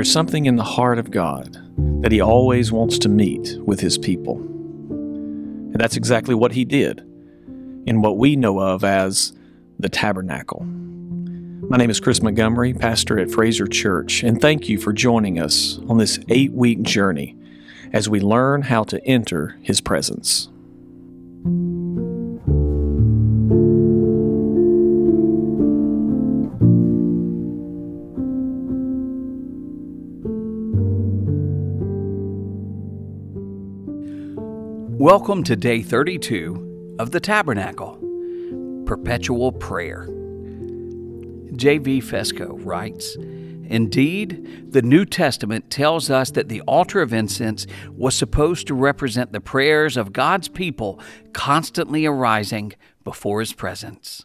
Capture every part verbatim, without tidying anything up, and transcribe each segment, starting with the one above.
There's something in the heart of God that He always wants to meet with His people. And that's exactly what He did in what we know of as the tabernacle. My name is Chris Montgomery, pastor at Fraser Church, and thank you for joining us on this eight-week journey as we learn how to enter His presence. Welcome to day thirty-two of the Tabernacle, Perpetual Prayer. J V Fesko writes, "Indeed, the New Testament tells us that the altar of incense was supposed to represent the prayers of God's people constantly arising before His presence."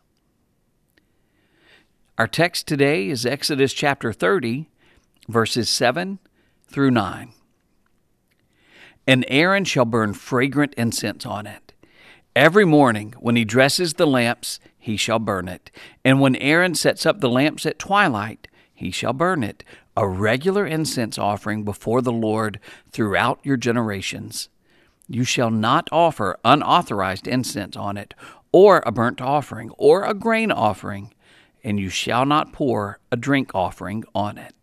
Our text today is Exodus chapter thirty, verses seven through nine. "And Aaron shall burn fragrant incense on it. Every morning when he dresses the lamps, he shall burn it. And when Aaron sets up the lamps at twilight, he shall burn it, a regular incense offering before the Lord throughout your generations. You shall not offer unauthorized incense on it, or a burnt offering, or a grain offering, and you shall not pour a drink offering on it."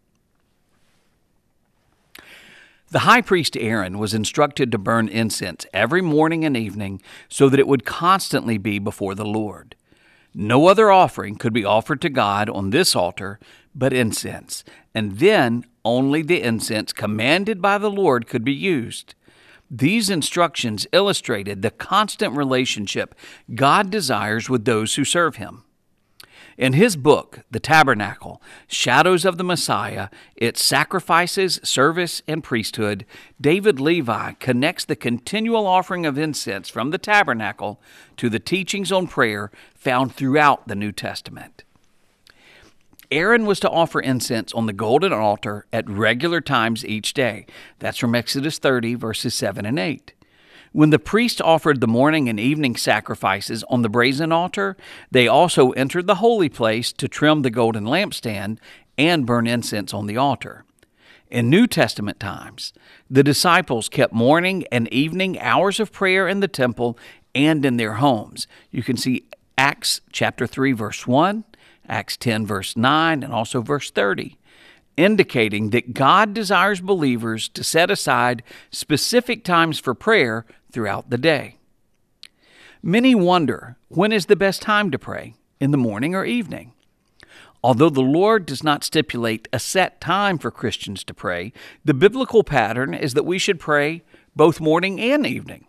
The high priest Aaron was instructed to burn incense every morning and evening so that it would constantly be before the Lord. No other offering could be offered to God on this altar but incense, and then only the incense commanded by the Lord could be used. These instructions illustrated the constant relationship God desires with those who serve Him. In his book, The Tabernacle, Shadows of the Messiah, Its Sacrifices, Service, and Priesthood, David Levi connects the continual offering of incense from the tabernacle to the teachings on prayer found throughout the New Testament. Aaron was to offer incense on the golden altar at regular times each day. That's from Exodus thirty, verses seven and eight. When the priest offered the morning and evening sacrifices on the brazen altar, they also entered the holy place to trim the golden lampstand and burn incense on the altar. In New Testament times, the disciples kept morning and evening hours of prayer in the temple and in their homes. You can see Acts chapter three, verse one, Acts ten, verse nine, and also verse thirty. Indicating that God desires believers to set aside specific times for prayer throughout the day. Many wonder, when is the best time to pray, in the morning or evening? Although the Lord does not stipulate a set time for Christians to pray, the biblical pattern is that we should pray both morning and evening.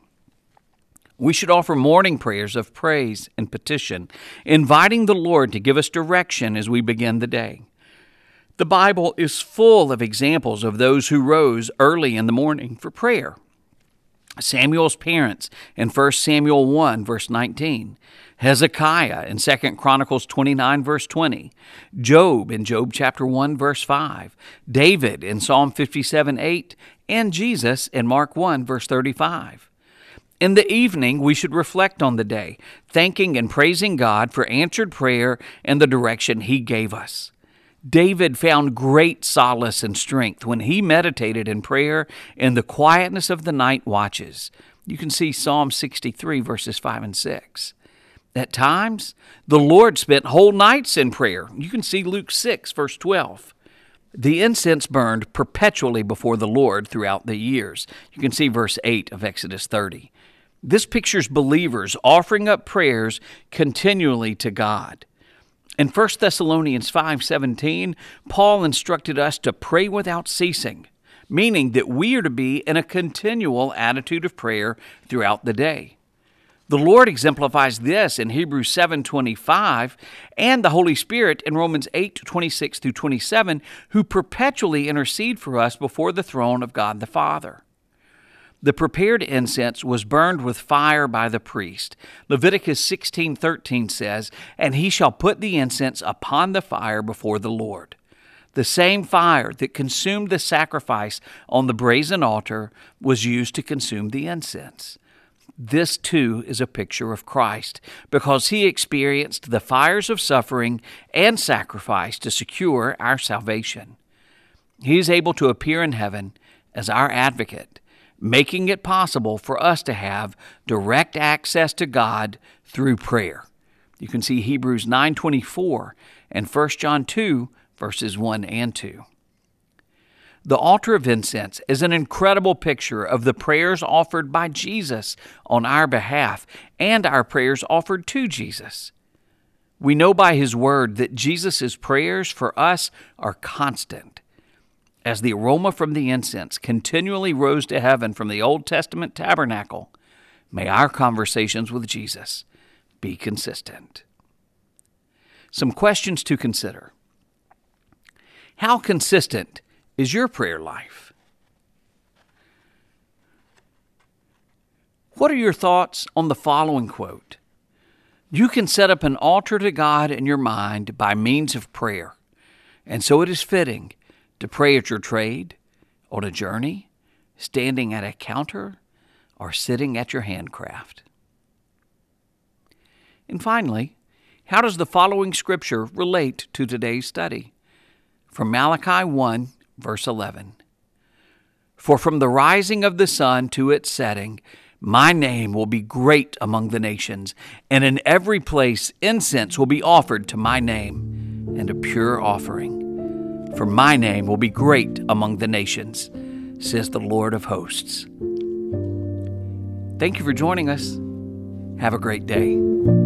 We should offer morning prayers of praise and petition, inviting the Lord to give us direction as we begin the day. The Bible is full of examples of those who rose early in the morning for prayer. Samuel's parents in First Samuel one, verse nineteen. Hezekiah in Second Chronicles twenty-nine, verse twenty. Job in Job chapter one, verse five. David in Psalm fifty-seven, eight. And Jesus in Mark one, verse thirty-five. In the evening, we should reflect on the day, thanking and praising God for answered prayer and the direction He gave us. David found great solace and strength when he meditated in prayer in the quietness of the night watches. You can see Psalm sixty-three, verses five and six. At times, the Lord spent whole nights in prayer. You can see Luke six, verse twelve. The incense burned perpetually before the Lord throughout the years. You can see verse eight of Exodus thirty. This pictures believers offering up prayers continually to God. In First Thessalonians five seventeen, Paul instructed us to pray without ceasing, meaning that we are to be in a continual attitude of prayer throughout the day. The Lord exemplifies this in Hebrews seven twenty-five and the Holy Spirit in Romans eight twenty-six through twenty-seven, who perpetually intercede for us before the throne of God the Father. The prepared incense was burned with fire by the priest. Leviticus sixteen thirteen says, "And he shall put the incense upon the fire before the Lord." The same fire that consumed the sacrifice on the brazen altar was used to consume the incense. This too is a picture of Christ, because He experienced the fires of suffering and sacrifice to secure our salvation. He is able to appear in heaven as our advocate, making it possible for us to have direct access to God through prayer. You can see Hebrews nine twenty-four and First John two, verses one and two. The altar of incense is an incredible picture of the prayers offered by Jesus on our behalf and our prayers offered to Jesus. We know by His word that Jesus' prayers for us are constant. As the aroma from the incense continually rose to heaven from the Old Testament tabernacle, may our conversations with Jesus be consistent. Some questions to consider. How consistent is your prayer life? What are your thoughts on the following quote? You can set up an altar to God in your mind by means of prayer, and so it is fitting to pray at your trade, on a journey, standing at a counter, or sitting at your handcraft. And finally, how does the following scripture relate to today's study? From Malachi one, verse eleven. For from the rising of the sun to its setting, my name will be great among the nations, and in every place incense will be offered to my name, and a pure offering. For my name will be great among the nations, says the Lord of hosts. Thank you for joining us. Have a great day.